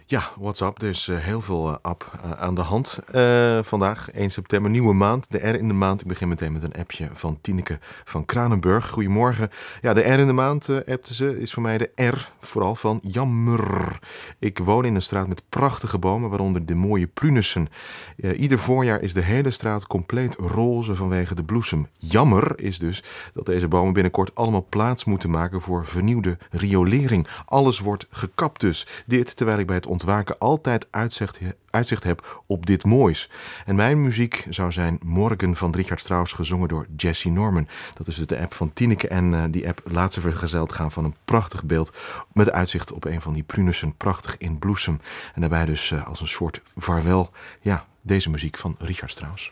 Ja, what's up? Er is heel veel aan de hand. Vandaag, 1 september, nieuwe maand. De R in de maand. Ik begin meteen met een appje van Tineke van Kranenburg. Goedemorgen. Ja, de R in de maand, appte ze, is voor mij de R, vooral van jammer. Ik woon in een straat met prachtige bomen, waaronder de mooie prunessen. Ieder voorjaar is de hele straat compleet roze vanwege de bloesem. Jammer is dus dat deze bomen binnenkort allemaal plaats moeten maken voor vernieuwde riolering. Alles wordt gekapt dus. Dit terwijl ik bij het ontwaken altijd uitzicht heb op dit moois. En mijn muziek zou zijn Morgen van Richard Strauss, gezongen door Jesse Norman. Dat is dus de app van Tineke en die app laat ze vergezeld gaan van een prachtig beeld met uitzicht op een van die prunessen, prachtig in bloesem. En daarbij dus als een soort vaarwel, ja, deze muziek van Richard Strauss.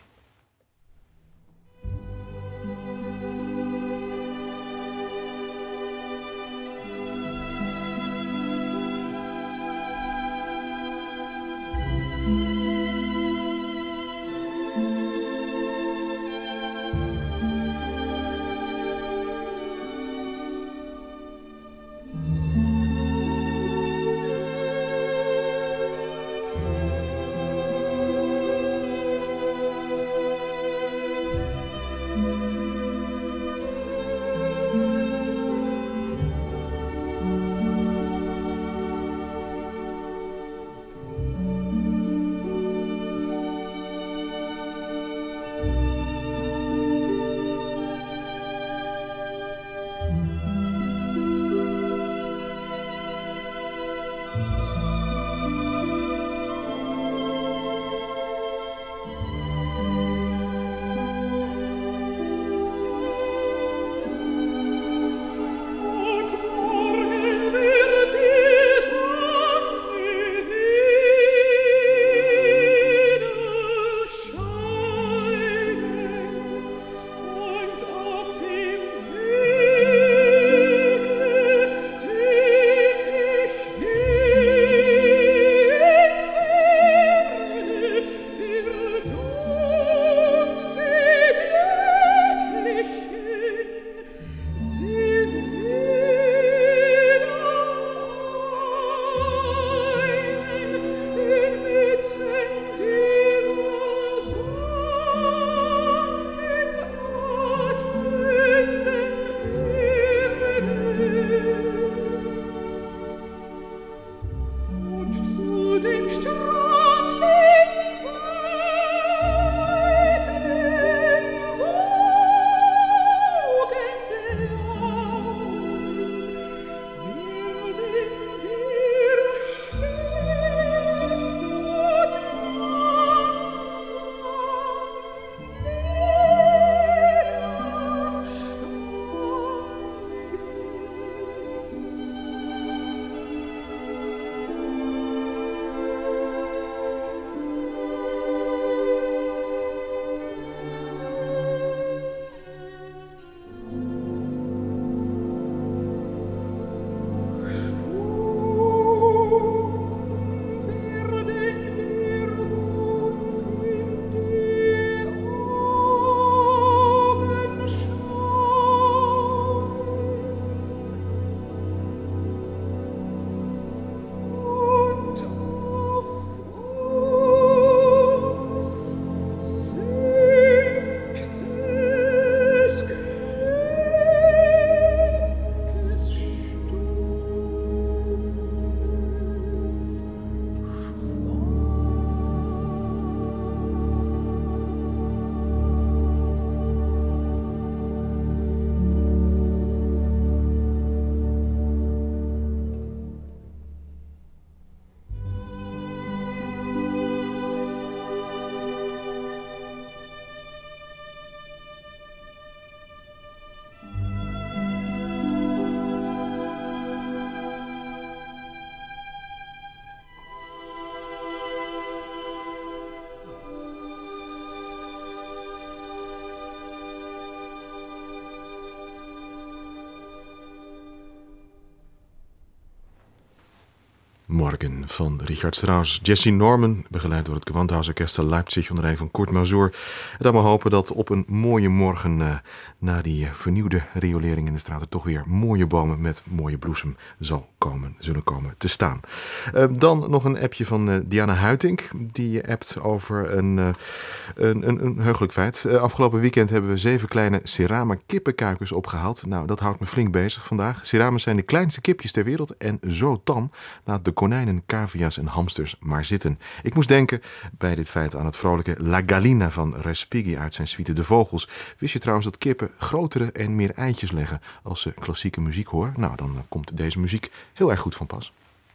Morgen van Richard Strauss. Jesse Norman, begeleid door het Gewandhausorchester Leipzig onder leiding van Kurt Masur. En dan maar hopen dat op een mooie morgen na die vernieuwde riolering in de straat er toch weer mooie bomen met mooie bloesem zullen komen te staan. Dan nog een appje van Diana Huitink. Die appt over een heugelijk feit. Afgelopen weekend hebben we 7 kleine Serama kippenkuikens opgehaald. Nou, dat houdt me flink bezig vandaag. Serama's zijn de kleinste kipjes ter wereld en zo tam. Laat de konijnen, cavia's en hamsters maar zitten. Ik moest denken bij dit feit aan het vrolijke La Gallina van Respighi uit zijn suite De Vogels. Wist je trouwens dat kippen grotere en meer eitjes leggen als ze klassieke muziek horen? Nou, dan komt deze muziek heel erg goed van pas.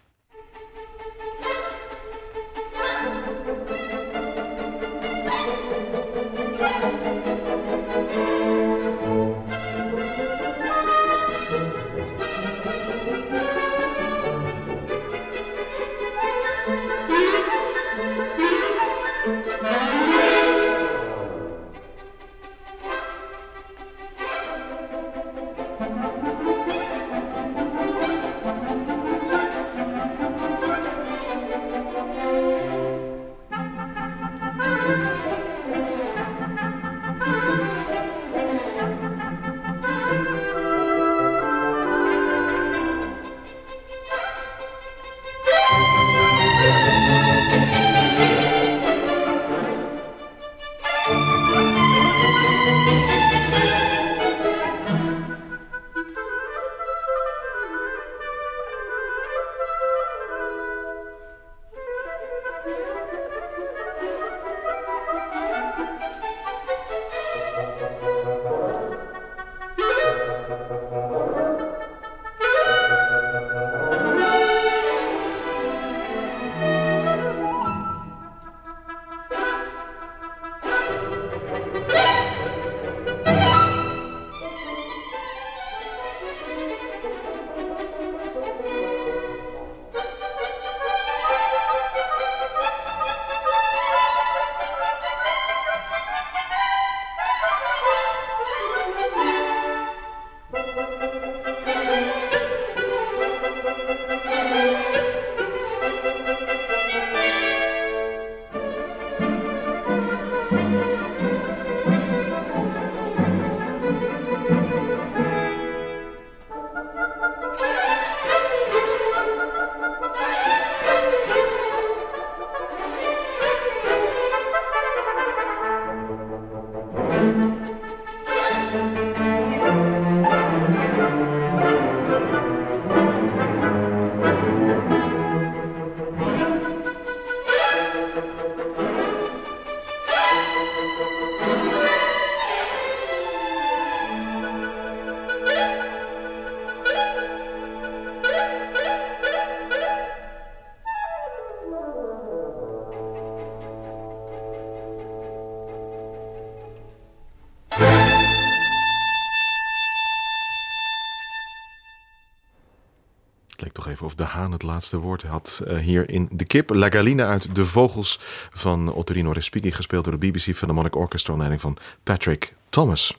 Of de haan het laatste woord had hier in De Kip. La Gallina uit De Vogels van Ottorino Respighi, gespeeld door de BBC Philharmonic Orchestra onder leiding van Patrick Thomas.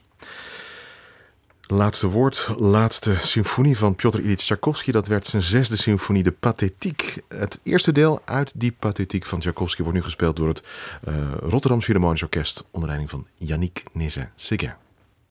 Laatste woord, laatste symfonie van Piotr Ilyich Tsjajkovski. Dat werd zijn 6e symfonie, de Pathetiek. Het eerste deel uit die Pathetiek van Tsjajkovski wordt nu gespeeld door het Rotterdam Philharmonisch Orkest onder leiding van Yannick Nézet-Séguin.